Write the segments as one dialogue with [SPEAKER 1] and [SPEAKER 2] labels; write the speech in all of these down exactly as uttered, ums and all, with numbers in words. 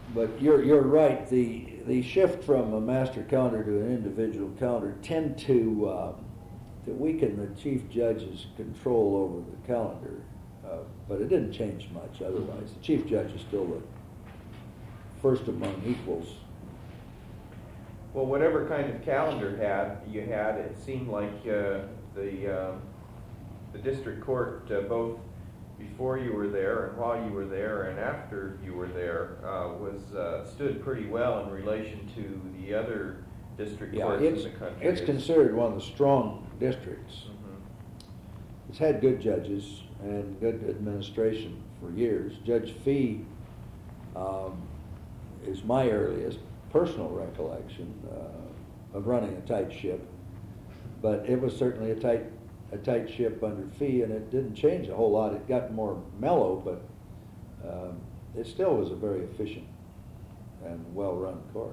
[SPEAKER 1] but you're you're right. The the shift from a master calendar to an individual calendar tend to um, to weaken the chief judge's control over the calendar, uh, but it didn't change much otherwise. The chief judge is still the first among equals.
[SPEAKER 2] Well, whatever kind of calendar had you had, it seemed like uh, the um, the district court, uh, both before you were there and while you were there and after you were there, uh, was uh, stood pretty well in relation to the other district
[SPEAKER 1] Yeah,
[SPEAKER 2] courts
[SPEAKER 1] it's,
[SPEAKER 2] in the country.
[SPEAKER 1] it's considered one of the strong districts.
[SPEAKER 2] Mm-hmm.
[SPEAKER 1] It's had good judges and good administration for years. Judge Fee um, is my earliest personal recollection uh, of running a tight ship, but it was certainly a tight a tight ship under Fee, and it didn't change a whole lot. It got more mellow, but um, it still was a very efficient and well-run court.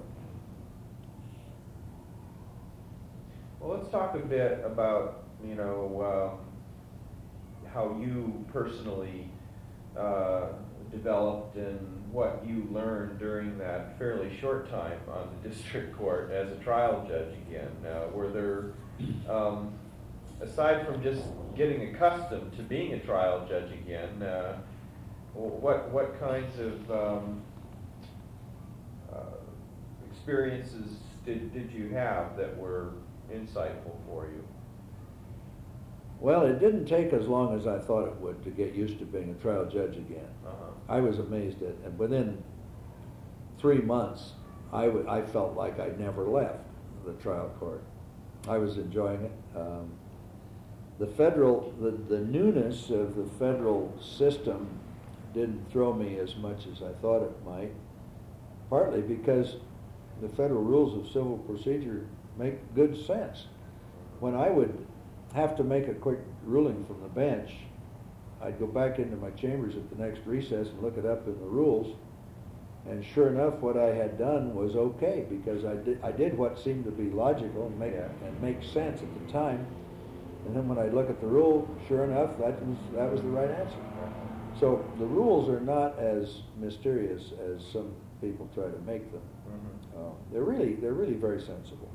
[SPEAKER 2] Well, let's talk a bit about, you know, um, how you personally uh, developed and what you learned during that fairly short time on the district court as a trial judge again. Uh, were there, um, aside from just getting accustomed to being a trial judge again, uh, what what kinds of um, uh, experiences did, did you have that were insightful for you?
[SPEAKER 1] Well, it didn't take as long as I thought it would to get used to being a trial judge again.
[SPEAKER 2] Uh-huh.
[SPEAKER 1] I was amazed at, and within three months, I, w- I felt like I'd never left the trial court. I was enjoying it. Um, the federal, the, the newness of the federal system didn't throw me as much as I thought it might, partly because the federal rules of civil procedure make good sense. When I would have to make a quick ruling from the bench, I'd go back into my chambers at the next recess and look it up in the rules, and sure enough, what I had done was okay, because I did I did what seemed to be logical and make
[SPEAKER 2] Yeah.
[SPEAKER 1] and make sense at the time, and then when I look at the rule, sure enough, that was that was the right answer. So the rules are not as mysterious as some people try to make them.
[SPEAKER 2] Mm-hmm.
[SPEAKER 1] Uh, they're really they're really very sensible.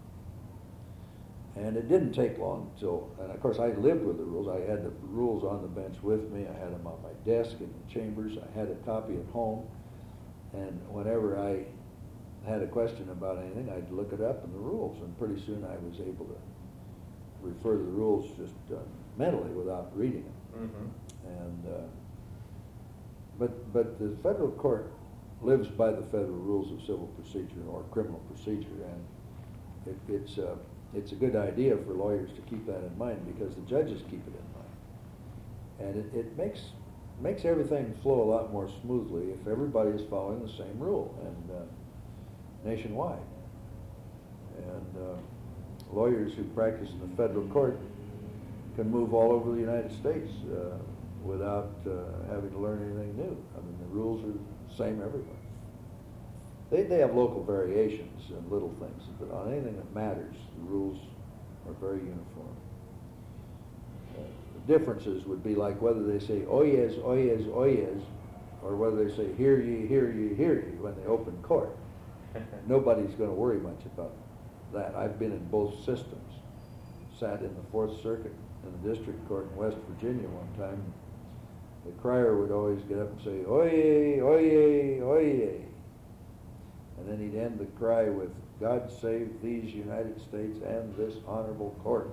[SPEAKER 1] And it didn't take long until, and of course I lived with the rules. I had the rules on the bench with me. I had them on my desk in the chambers. I had a copy at home. And whenever I had a question about anything, I'd look it up in the rules. And pretty soon I was able to refer to the rules just uh, mentally without reading them.
[SPEAKER 2] Mm-hmm.
[SPEAKER 1] And uh, but but the federal court lives by the federal rules of civil procedure or criminal procedure, and it, it's uh, it's a good idea for lawyers to keep that in mind, because the judges keep it in mind, and it, it makes makes everything flow a lot more smoothly if everybody is following the same rule and uh, nationwide. And uh, lawyers who practice in the federal court can move all over the United States uh, without uh, having to learn anything new. I mean, the rules are the same everywhere. They, they have local variations and little things, but on anything that matters, the rules are very uniform. Uh, the differences would be like whether they say oyez, oyez, oyez, or whether they say hear ye, hear ye, hear ye when they open court. Nobody's going to worry much about that. I've been in both systems. Sat in the Fourth Circuit in the District Court in West Virginia one time. The crier would always get up and say, oyez, oyez, oyez. And then he'd end the cry with, God save these United States and this honorable court.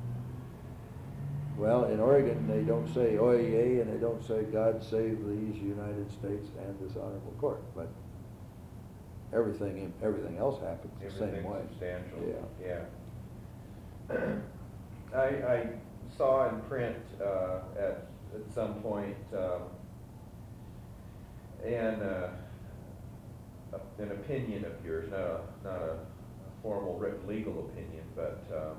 [SPEAKER 1] Well, in Oregon, they don't say oyez, and they don't say God save these United States and this honorable court. But everything everything else happens the same way.
[SPEAKER 2] Substantial.
[SPEAKER 1] Yeah.
[SPEAKER 2] Yeah. I, I saw in print uh, at at some point um, and uh, an opinion of yours, not a not a formal written legal opinion, but um,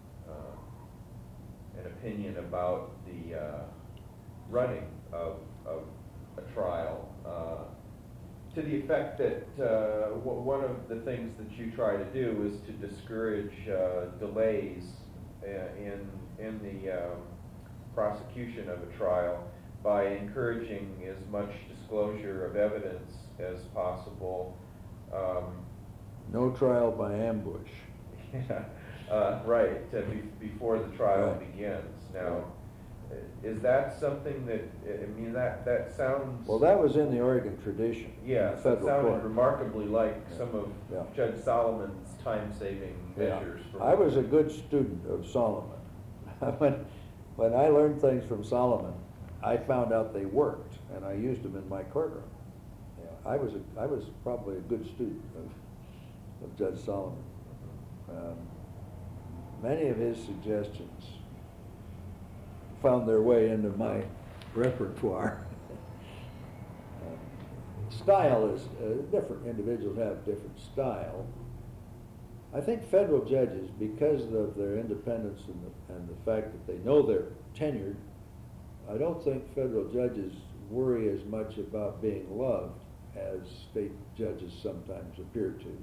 [SPEAKER 2] uh, an opinion about the uh, running of of a trial. Uh, to the effect that uh, w- one of the things that you try to do is to discourage uh, delays uh, in in the um, prosecution of a trial by encouraging as much disclosure disclosure of evidence as possible. Um,
[SPEAKER 1] No trial by ambush.
[SPEAKER 2] yeah, uh, right, uh, be, before the trial
[SPEAKER 1] Right.
[SPEAKER 2] begins. Now, is that something that, I mean, that, that sounds...
[SPEAKER 1] Well, that was in the Oregon tradition. in
[SPEAKER 2] Yeah,
[SPEAKER 1] the
[SPEAKER 2] so it
[SPEAKER 1] federal
[SPEAKER 2] sounded
[SPEAKER 1] court.
[SPEAKER 2] remarkably like
[SPEAKER 1] Yeah.
[SPEAKER 2] some of
[SPEAKER 1] Yeah.
[SPEAKER 2] Judge Solomon's time-saving
[SPEAKER 1] Yeah.
[SPEAKER 2] measures. for-
[SPEAKER 1] I was a good student of Solomon. when, when I learned things from Solomon, I found out they worked, and I used them in my courtroom. Yeah, I was a, I was probably a good student of, of Judge Solomon. Um, many of his suggestions found their way into my repertoire. uh, style is uh, different. Individuals have different style. I think federal judges, because of their independence and the, and the fact that they know they're tenured, I don't think federal judges worry as much about being loved as state judges sometimes appear to.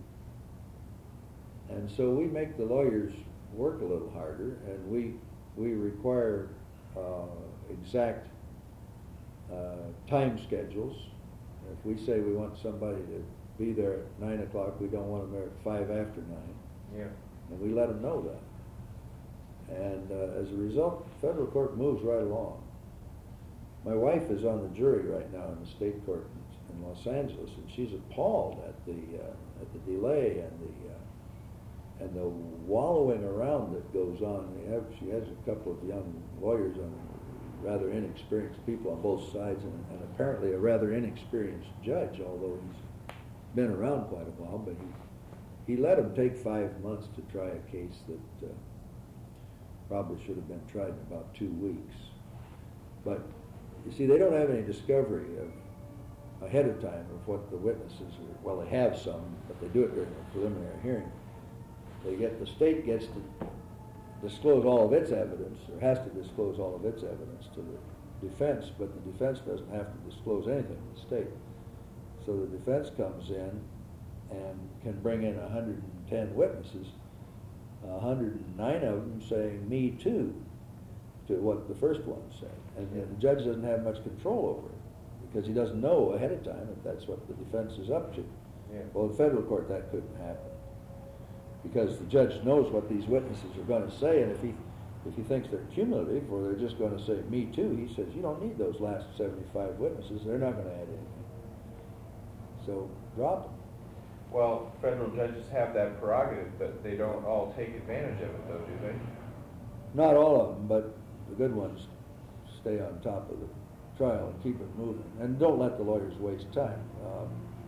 [SPEAKER 1] And so we make the lawyers work a little harder, and we, we require uh, exact uh, time schedules. If we say we want somebody to be there at nine o'clock, we don't want them there at five after nine.
[SPEAKER 2] Yeah.
[SPEAKER 1] And we let them know that. And uh, as a result, federal court moves right along. My wife is on the jury right now in the state court in, in Los Angeles, and she's appalled at the uh, at the delay and the uh, and the wallowing around that goes on. They have, she has a couple of young lawyers on, rather inexperienced people on both sides, and, and apparently a rather inexperienced judge, although he's been around quite a while. But he he let him take five months to try a case that uh, probably should have been tried in about two weeks. But you see, they don't have any discovery of ahead of time of what the witnesses are. Well, they have some, but they do it during a preliminary hearing. They get the state gets to disclose all of its evidence, or has to disclose all of its evidence to the defense, but the defense doesn't have to disclose anything to the state. So the defense comes in and can bring in one hundred ten witnesses, one hundred nine of them saying "me too" to what the first one said, and the judge doesn't have much control over it because he doesn't know ahead of time if that's what the defense is up to.
[SPEAKER 2] Yeah.
[SPEAKER 1] Well, in federal court that couldn't happen, because the judge knows what these witnesses are going to say, and if he if he thinks they're cumulative or they're just going to say "me too," he says you don't need those last seventy-five witnesses; they're not going to add anything. So drop them.
[SPEAKER 2] Well, federal judges have that prerogative, but they don't all take advantage of it, though, do they?
[SPEAKER 1] Not all of them, but the good ones stay on top of the trial and keep it moving, and don't let the lawyers waste time. Um,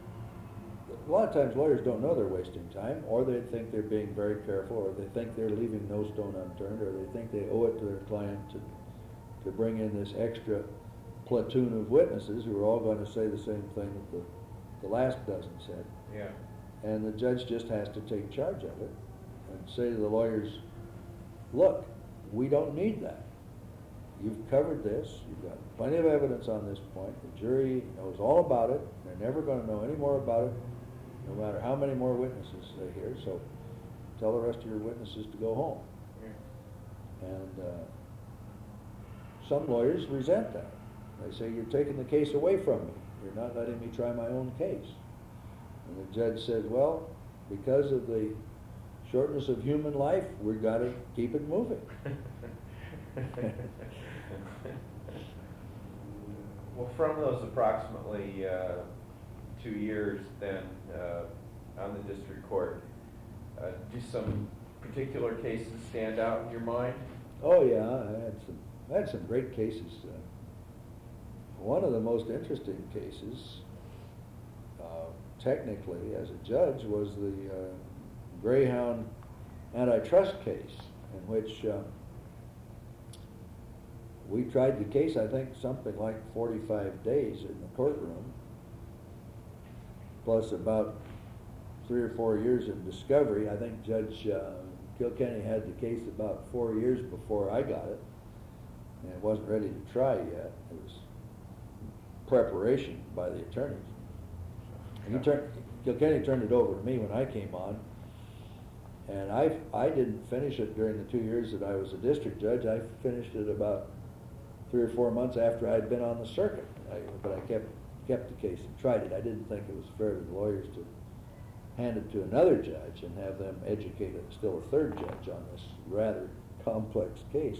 [SPEAKER 1] a lot of times lawyers don't know they're wasting time, or they think they're being very careful, or they think they're leaving no stone unturned, or they think they owe it to their client to, to bring in this extra platoon of witnesses who are all going to say the same thing that the, the last dozen said.
[SPEAKER 2] Yeah.
[SPEAKER 1] And the judge just has to take charge of it and say to the lawyers, look, we don't need that. You've covered this. You've got plenty of evidence on this point. The jury knows all about it. They're never going to know any more about it, no matter how many more witnesses they hear. So tell the rest of your witnesses to go home.
[SPEAKER 2] Yeah.
[SPEAKER 1] And uh, some lawyers resent that. They say, you're taking the case away from me. You're not letting me try my own case. And the judge says, well, because of the shortness of human life, we've got to keep it moving.
[SPEAKER 2] Well, from those approximately uh, two years then uh, on the district court, uh, do some particular cases stand out in your mind?
[SPEAKER 1] Oh yeah, I had some, I had some great cases. Uh, one of the most interesting cases, uh, technically as a judge, was the uh, Greyhound antitrust case, in which uh, we tried the case, I think, something like forty-five days in the courtroom, plus about three or four years in discovery. I think Judge uh, Kilkenny had the case about four years before I got it, and it wasn't ready to try yet. It was preparation by the attorneys. And he turned, Kilkenny turned it over to me when I came on, and I, I didn't finish it during the two years that I was a district judge. I finished it about three or four months after I'd been on the circuit. I, but I kept kept the case and tried it. I didn't think it was fair to the lawyers to hand it to another judge and have them educate a, still a third judge on this rather complex case.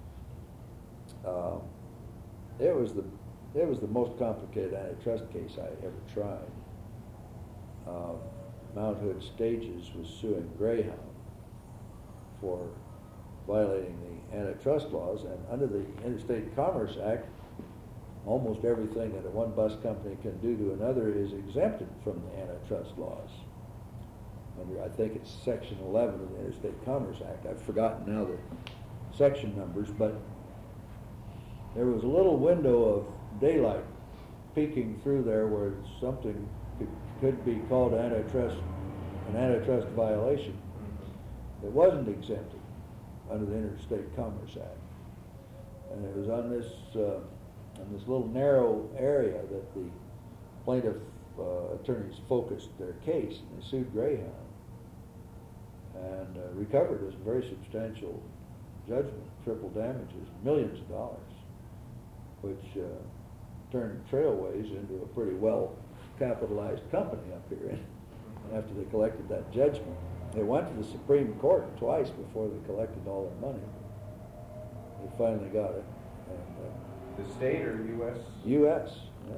[SPEAKER 1] Uh, it was the it was the most complicated antitrust case I ever tried. Uh, Mount Hood Stages was suing Greyhound for violating the antitrust laws, and under the Interstate Commerce Act, almost everything that a one bus company can do to another is exempted from the antitrust laws. Under, I think it's Section eleven of the Interstate Commerce Act. I've forgotten now the section numbers, but there was a little window of daylight peeking through there where something could, could be called antitrust, an antitrust violation. It wasn't exempted under the Interstate Commerce Act, and it was on this uh, on this little narrow area that the plaintiff uh, attorneys focused their case, and they sued Greyhound and uh, recovered a very substantial judgment, triple damages, millions of dollars, which uh, turned Trailways into a pretty well capitalized company up here. And after they collected that judgment, they went to the Supreme Court twice before they collected all their money. They finally got it. And, uh,
[SPEAKER 2] The state or U S?
[SPEAKER 1] U S,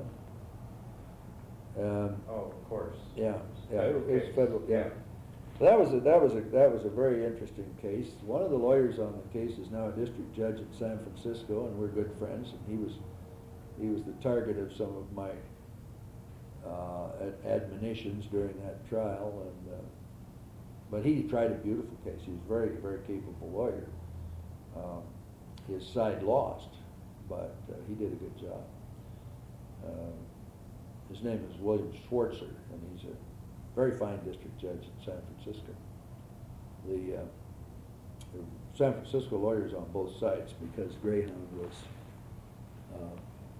[SPEAKER 1] yeah. Um,
[SPEAKER 2] Oh, of course.
[SPEAKER 1] yeah, yeah,
[SPEAKER 2] Federal
[SPEAKER 1] it's
[SPEAKER 2] case.
[SPEAKER 1] federal, yeah. That was a, that was a that was a very interesting case. One of the lawyers on the case is now a district judge in San Francisco, and we're good friends. And he was he was the target of some of my uh, ad- admonitions during that trial. And uh, but he tried a beautiful case. He was a very very capable lawyer. Um, his side lost, but uh, he did a good job. Uh, his name is William Schwartzer, and he's a very fine district judge in San Francisco. The, uh, the San Francisco lawyers on both sides, because Greyhound was, uh,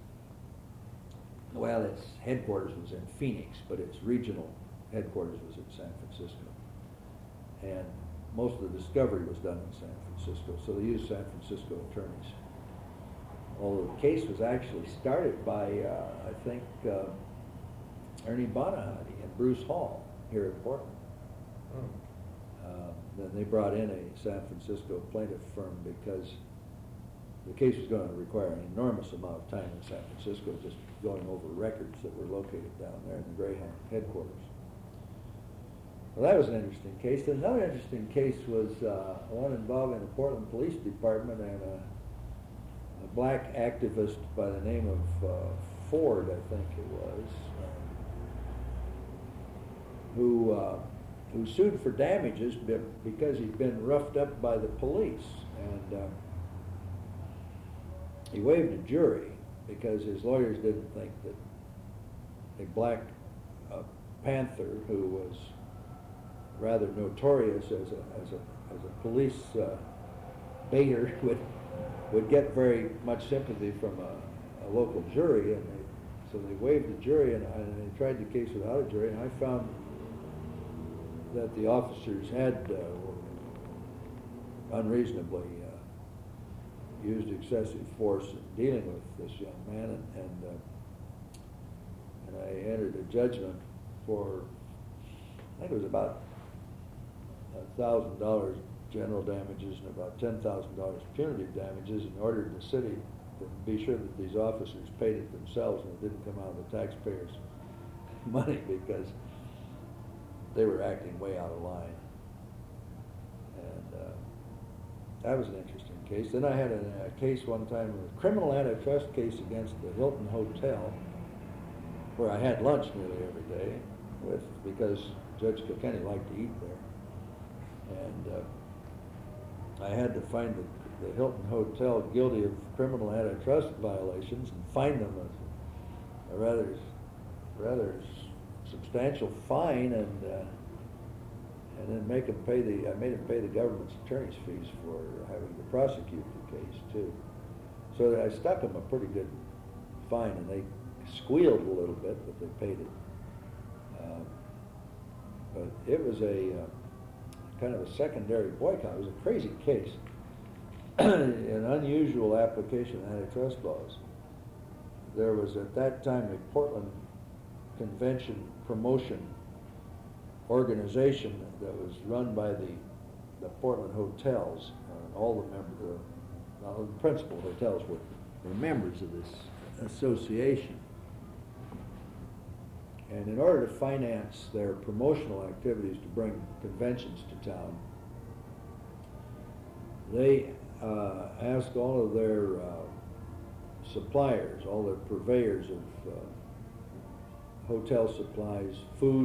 [SPEAKER 1] well, its headquarters was in Phoenix, but its regional headquarters was in San Francisco. And most of the discovery was done in San Francisco, so they used San Francisco attorneys. Although the case was actually started by, uh, I think, uh, Ernie Bonahati and Bruce Hall here in Portland.
[SPEAKER 2] Oh.
[SPEAKER 1] Uh, then they brought in a San Francisco plaintiff firm because the case was going to require an enormous amount of time in San Francisco, just going over records that were located down there in the Greyhound headquarters. Well, that was an interesting case. Then another interesting case was uh, one involving the Portland Police Department and a, a black activist by the name of uh, Ford, I think it was, uh, who uh, who sued for damages because he'd been roughed up by the police, and uh, he waived a jury because his lawyers didn't think that a black uh, panther who was rather notorious as a as a as a police uh, baiter would would get very much sympathy from a, a local jury, and they, so they waived the jury, and, and they tried the case without a jury, and I found that the officers had uh, unreasonably uh, used excessive force in dealing with this young man, and and, uh, and I entered a judgment for, I think it was about a thousand dollars general damages and about ten thousand dollars punitive damages, and ordered the city to be sure that these officers paid it themselves and it didn't come out of the taxpayers' money, because they were acting way out of line. And uh, that was an interesting case. Then I had a, a case one time, a criminal antitrust case against the Hilton Hotel, where I had lunch nearly every day with, because Judge Kilkenny liked to eat there. And uh, I had to find the, the Hilton Hotel guilty of criminal antitrust violations and fine them a, a rather, rather substantial fine, and uh, and then make them pay the. I made them pay the government's attorney's fees for having to prosecute the case too. So I stuck them a pretty good fine, and they squealed a little bit, but they paid it. Um, but it was a uh, kind of a secondary boycott. It was a crazy case, an unusual application of antitrust laws. there was at that time a Portland Convention Promotion organization that was run by the, the Portland hotels. Uh, all the members, uh, all the principal hotels were, were members of this association. And in order to finance their promotional activities to bring conventions to town, they uh, asked all of their uh, suppliers, all their purveyors of uh, hotel supplies, food,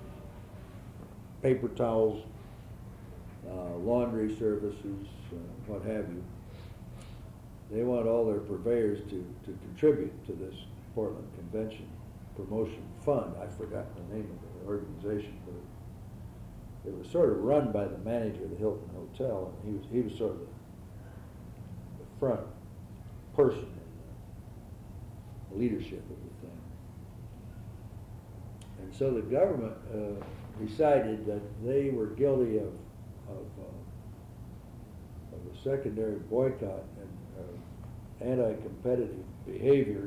[SPEAKER 1] paper towels, uh, laundry services, uh, what have you. They want all their purveyors to, to contribute to this Portland Convention Promotion Fund. I've forgotten the name of the organization, but it was sort of run by the manager of the Hilton Hotel, and he was he was sort of the, the front person in the leadership of the thing. And so the government uh, decided that they were guilty of of, uh, of a secondary boycott and uh, anti-competitive behavior,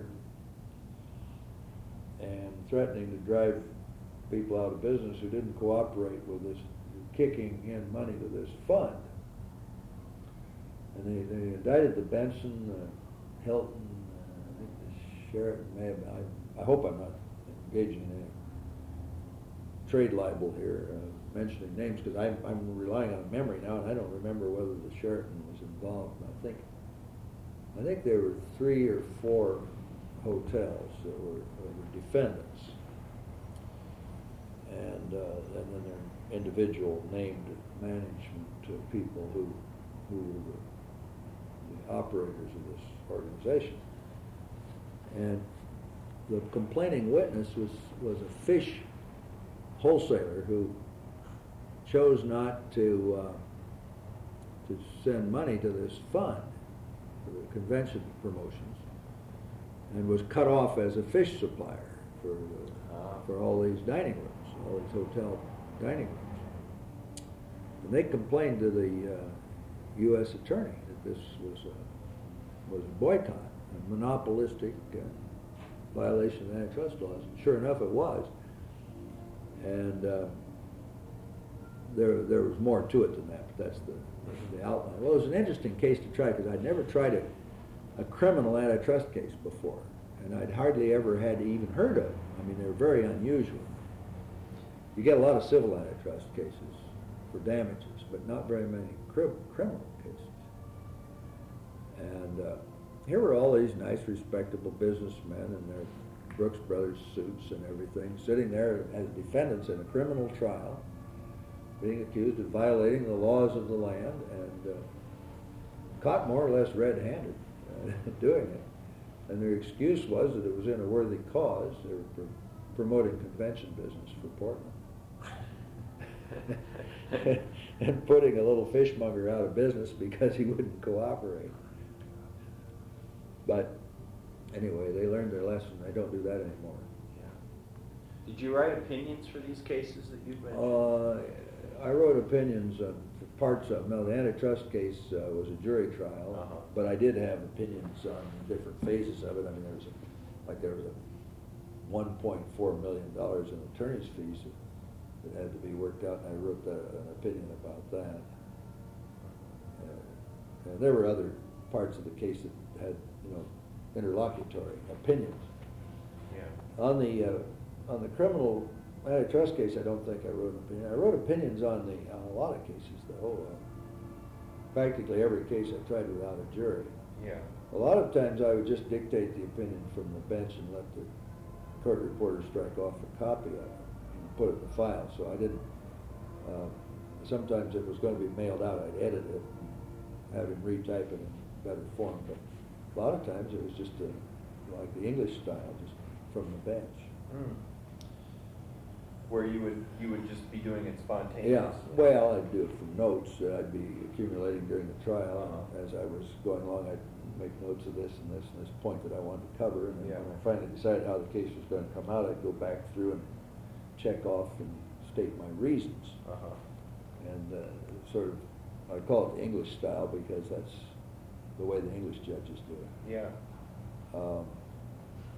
[SPEAKER 1] and threatening to drive people out of business who didn't cooperate with this, kicking in money to this fund. And they, they indicted the Benson, uh, Hilton, uh, I think the Sheraton may have, I, I hope I'm not engaging in any trade libel here, uh, mentioning names, because I'm, I'm relying on memory now, and I don't remember whether the Sheraton was involved. I think, I think there were three or four hotels that were, that were defendants, and, uh, and then their individual named management uh, people who who were the, the operators of this organization. And the complaining witness was was a fish wholesaler who chose not to uh, to send money to this fund for the convention promotions, and was cut off as a fish supplier for the, uh, for all these dining rooms, all these hotel dining rooms. And they complained to the uh, U S attorney that this was a, was a boycott, a monopolistic uh, violation of antitrust laws. And sure enough, it was. And uh, there there was more to it than that, but that's the, the outline. Well, it was an interesting case to try, because I'd never tried a a criminal antitrust case before, and I'd hardly ever had even heard of them. I mean, they were very unusual. You get a lot of civil antitrust cases for damages, but not very many cri criminal cases. And uh, here were all these nice, respectable businessmen in their Brooks Brothers suits and everything, sitting there as defendants in a criminal trial, being accused of violating the laws of the land, and uh, caught more or less red-handed doing it. And their excuse was that it was in a worthy cause. They were pr promoting convention business for Portland. And putting a little fishmonger out of business because he wouldn't cooperate. But anyway, they learned their lesson. They don't do that anymore.
[SPEAKER 2] Yeah. Did you write opinions for these cases that you've mentioned?
[SPEAKER 1] Uh, I wrote opinions on parts of them. Now, the antitrust case uh, was a jury trial, uh-huh. but I did have opinions on different phases of it. I mean, there was a, like there was a one point four million dollars in attorney's fees that, that had to be worked out, and I wrote that, an opinion about that. Uh, and there were other parts of the case that had, you know, interlocutory opinions.
[SPEAKER 2] Yeah.
[SPEAKER 1] On the uh, on the criminal antitrust case, I don't think I wrote an opinion. I wrote opinions on the on a lot of cases, though. Uh, practically every case I tried without a jury.
[SPEAKER 2] Yeah.
[SPEAKER 1] A lot of times I would just dictate the opinion from the bench and let the court reporter strike off a copy of it and put it in the file. So I didn't. Uh, sometimes if it was going to be mailed out, I'd edit it and have him retype it in better form. But a lot of times it was just a, like the English style, just from the bench.
[SPEAKER 2] Mm. Where you would you would just be doing it spontaneously?
[SPEAKER 1] Yeah, well, I'd do it from notes that I'd be accumulating during the trial.
[SPEAKER 2] Uh-huh.
[SPEAKER 1] As I was going along, I'd make notes of this and this and this point that I wanted to cover. And then
[SPEAKER 2] Yeah.
[SPEAKER 1] when I finally decided how the case was going to come out, I'd go back through and check off and state my reasons.
[SPEAKER 2] Uh-huh.
[SPEAKER 1] And uh, sort of, I call it the English style because that's the way the English judges do it.
[SPEAKER 2] Yeah.
[SPEAKER 1] Um,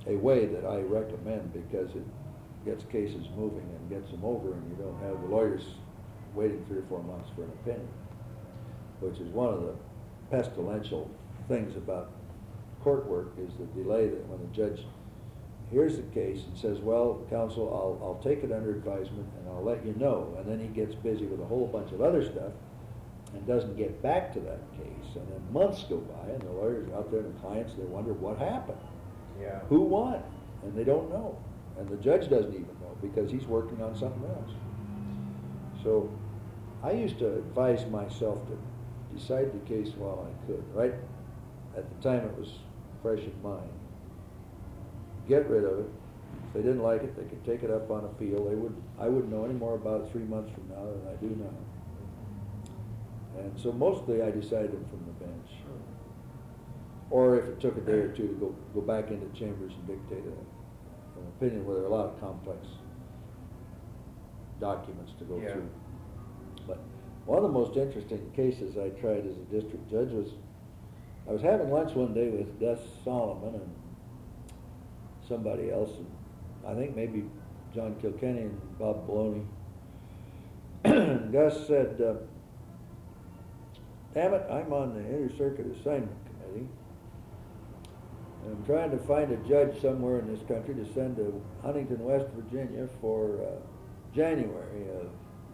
[SPEAKER 1] a way that I recommend because it gets cases moving and gets them over, and you don't have the lawyers waiting three or four months for an opinion, which is one of the pestilential things about court work, is the delay that when the judge hears the case and says, well, counsel, I'll, I'll take it under advisement and I'll let you know, and then he gets busy with a whole bunch of other stuff and doesn't get back to that case, and then months go by and the lawyers are out there and the clients, they wonder what happened.
[SPEAKER 2] Yeah.
[SPEAKER 1] Who won? And they don't know. And the judge doesn't even know because he's working on something else. So I used to advise myself to decide the case while I could. Right at the time it was fresh in mind. Get rid of it. If they didn't like it, they could take it up on appeal. They would I wouldn't know any more about it three months from now than I do now. And so mostly I decided them from the bench. Or if it took a day or two to go, go back into chambers and dictate a, an opinion where there are a lot of complex documents to go
[SPEAKER 2] Yeah.
[SPEAKER 1] through. But one of the most interesting cases I tried as a district judge was, I was having lunch one day with Gus Solomon and somebody else, and I think maybe John Kilkenny and Bob Baloney. And Gus said, uh, damn it, I'm on the Inter-Circuit Assignment Committee. And I'm trying to find a judge somewhere in this country to send to Huntington, West Virginia for uh, January of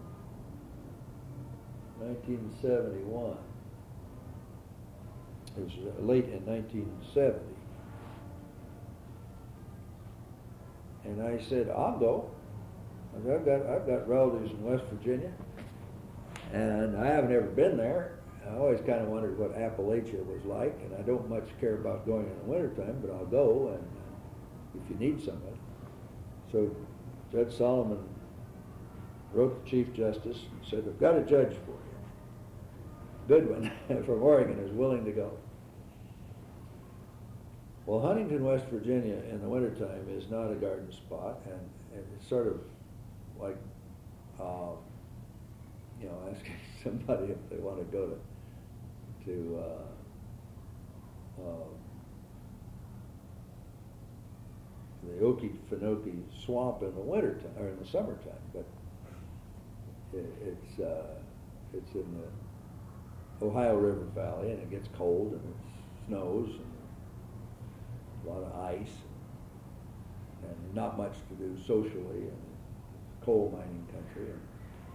[SPEAKER 1] nineteen seventy-one. It was uh, late in nineteen seventy. And I said, I'll go. I said, I've got, I've got relatives in West Virginia, and I haven't ever been there. I always kind of wondered what Appalachia was like, and I don't much care about going in the wintertime, but I'll go, and uh, if you need somebody. So Judge Solomon wrote the Chief Justice and said, I've got a judge for you. Good one from Oregon is willing to go. Well, Huntington, West Virginia in the wintertime is not a garden spot, and, and it's sort of like, um, you know, asking somebody if they want to go to to uh, uh, the Okefenokee Swamp in the wintertime or in the summertime, but it, it's uh, it's in the Ohio River Valley, and it gets cold and it snows and a lot of ice and, and not much to do socially, and coal mining country. And,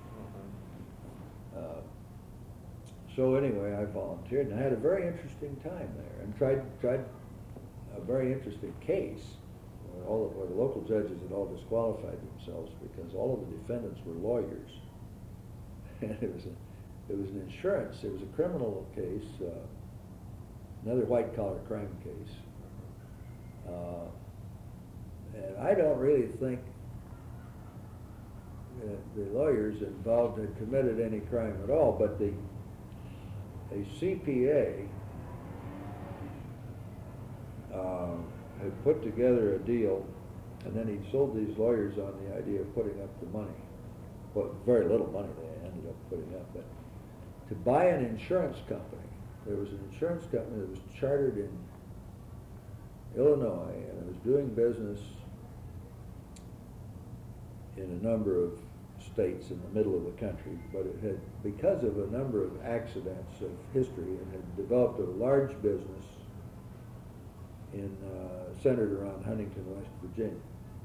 [SPEAKER 1] Uh, so anyway, I volunteered, and I had a very interesting time there, and tried tried a very interesting case where all of, where the local judges had all disqualified themselves because all of the defendants were lawyers, and it was a, it was an insurance, it was a criminal case, uh, another white collar crime case, uh, and I don't really think Uh, the lawyers involved had committed any crime at all, but the a C P A uh, had put together a deal, and then he sold these lawyers on the idea of putting up the money. Well, very little money they ended up putting up, but to buy an insurance company. There was an insurance company that was chartered in Illinois, and it was doing business in a number of states in the middle of the country, but it had, because of a number of accidents of history, it had developed a large business in uh, centered around Huntington, West Virginia.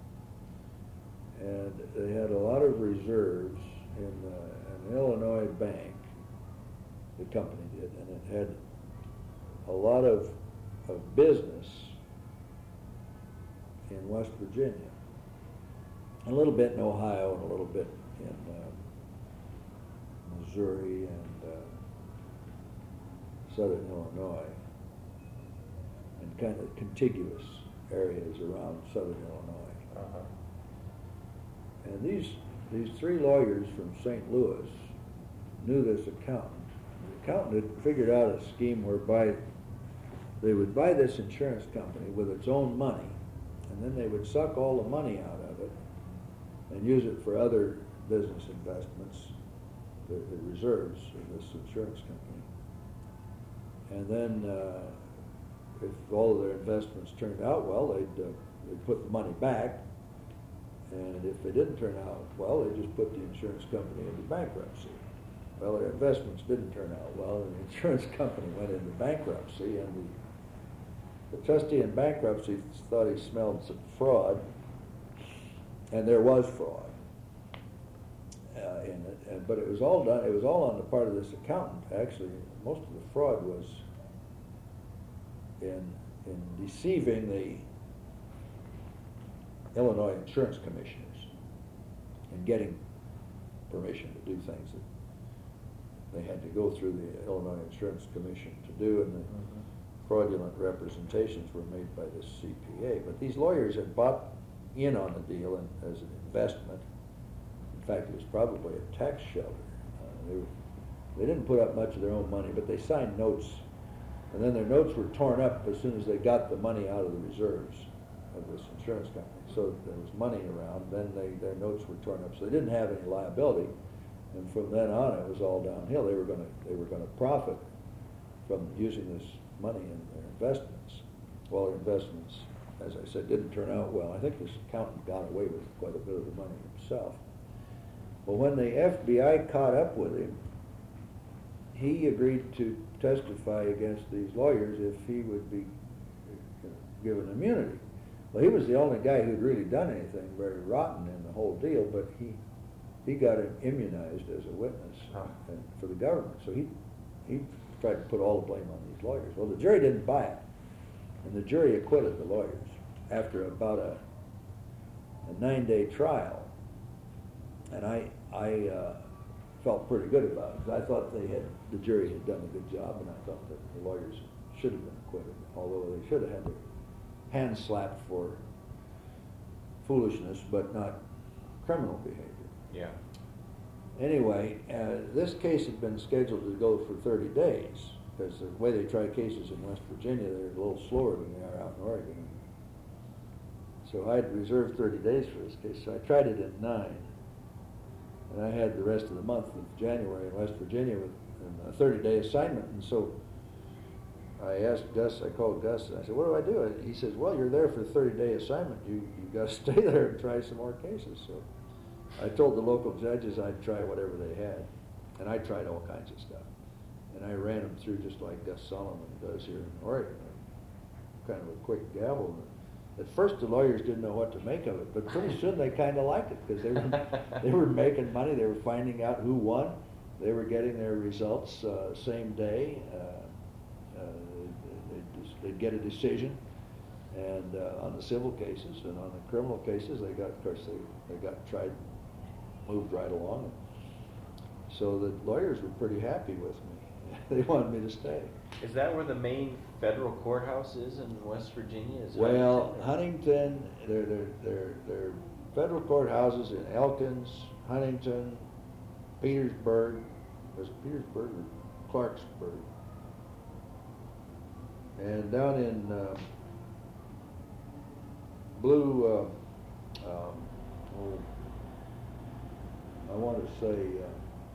[SPEAKER 1] And they had a lot of reserves in uh, an Illinois bank, the company did, and it had a lot of, of business in West Virginia. A little bit in Ohio and a little bit in uh, Missouri and uh, southern Illinois, and kind of contiguous areas around southern Illinois.
[SPEAKER 2] Uh-huh.
[SPEAKER 1] And these these three lawyers from Saint Louis knew this accountant. The accountant had figured out a scheme whereby they would buy this insurance company with its own money, and then they would suck all the money out of it and use it for other business investments, the, the reserves of this insurance company. And then uh, if all of their investments turned out well, they'd uh, they put the money back, and if it didn't turn out well, they just put the insurance company into bankruptcy. Well, their investments didn't turn out well, and the insurance company went into bankruptcy, and the, the trustee in bankruptcy thought he smelled some fraud, and there was fraud uh, in it. And, but it was all done. It was all on the part of this accountant. Actually, most of the fraud was in in deceiving the Illinois insurance commissioners and getting permission to do things that they had to go through the Illinois Insurance Commission to do, and the mm-hmm. fraudulent representations were made by the C P A. But these lawyers had bought in on the deal and, as an investment. In fact, it was probably a tax shelter. Uh, they, were, they didn't put up much of their own money, but they signed notes, and then their notes were torn up as soon as they got the money out of the reserves of this insurance company. So there was money around, then they, their notes were torn up, so they didn't have any liability. And from then on, it was all downhill. They were going to they were going to profit from using this money in their investments. Well, their investments, as I said, didn't turn out well. I think this accountant got away with quite a bit of the money himself. Well, when the F B I caught up with him, he agreed to testify against these lawyers if he would be given immunity. Well, he was the only guy who'd really done anything very rotten in the whole deal, but he he got him immunized as a witness
[SPEAKER 2] huh.
[SPEAKER 1] and for the government. So he he tried to put all the blame on these lawyers. Well, the jury didn't buy it, and the jury acquitted the lawyers after about a, a nine-day trial. And I I uh, felt pretty good about it. I thought they had the jury had done a good job, and I thought that the lawyers should have been acquitted, although they should have had their hand slapped for foolishness, but not criminal behavior.
[SPEAKER 2] Yeah.
[SPEAKER 1] Anyway, uh, this case had been scheduled to go for thirty days, because the way they try cases in West Virginia, they're a little slower than they are out in Oregon. So I had reserved thirty days for this case, so I tried it in nine. And I had the rest of the month of January in West Virginia with a thirty-day assignment. And so I asked Gus, I called Gus, and I said, what do I do? And he says, well, you're there for a thirty-day assignment. You, you've got to stay there and try some more cases. So I told the local judges I'd try whatever they had. And I tried all kinds of stuff. And I ran them through just like Gus Solomon does here in Oregon. Kind of a quick gavel. At first, the lawyers didn't know what to make of it, but pretty soon they kind of liked it, because they were they were making money. They were finding out who won. They were getting their results uh, same day. Uh, uh, they'd, just, they'd get a decision, and uh, on the civil cases and on the criminal cases, they got, of course, they they got tried, moved right along. So the lawyers were pretty happy with me. They wanted me to stay.
[SPEAKER 2] Is that where the main federal courthouse is in West Virginia? Is
[SPEAKER 1] Well,
[SPEAKER 2] Huntington,
[SPEAKER 1] Huntington, there, there, there, there are federal courthouses in Elkins, Huntington, Petersburg. Was it Petersburg or Clarksburg? And down in uh, Blue, uh, um, oh, I want to say uh,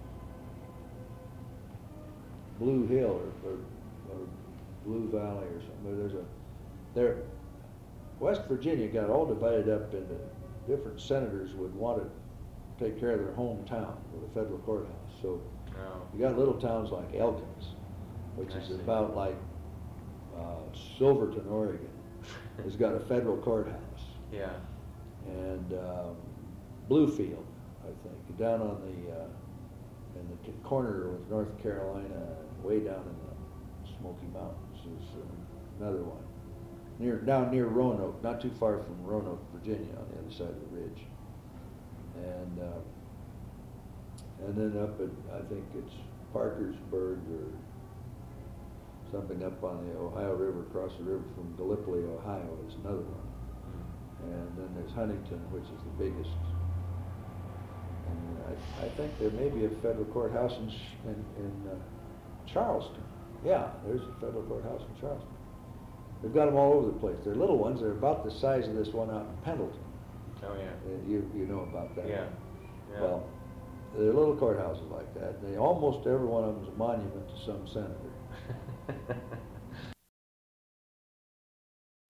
[SPEAKER 1] Blue Hill or, or, or Blue Valley or something. But there's a there. West Virginia got all divided up into different senators would want to take care of their hometown with a federal courthouse. So
[SPEAKER 2] oh.
[SPEAKER 1] you got little towns like Elkins, which
[SPEAKER 2] I
[SPEAKER 1] is
[SPEAKER 2] see.
[SPEAKER 1] about like uh, Silverton, Oregon, has got a federal courthouse.
[SPEAKER 2] Yeah.
[SPEAKER 1] And um, Bluefield, I think, down on the uh, in the t- corner with North Carolina, way down in the Smoky Mountains, is uh, another one. Near down near Roanoke, not too far from Roanoke, Virginia, on the other side of the ridge. And uh, and then up at, I think it's Parkersburg or something up on the Ohio River, across the river from Gallipoli, Ohio, is another one. And then there's Huntington, which is the biggest. And I, I think there may be a federal courthouse in in, in uh, Charleston. Yeah, there's a federal courthouse in Charleston. They've got them all over the place. They're little ones. They're about the size of this one out in Pendleton.
[SPEAKER 2] Oh yeah.
[SPEAKER 1] Uh, you you know about that?
[SPEAKER 2] Yeah. Yeah.
[SPEAKER 1] Well, they're little courthouses like that. They almost every one of them is a monument to some senator.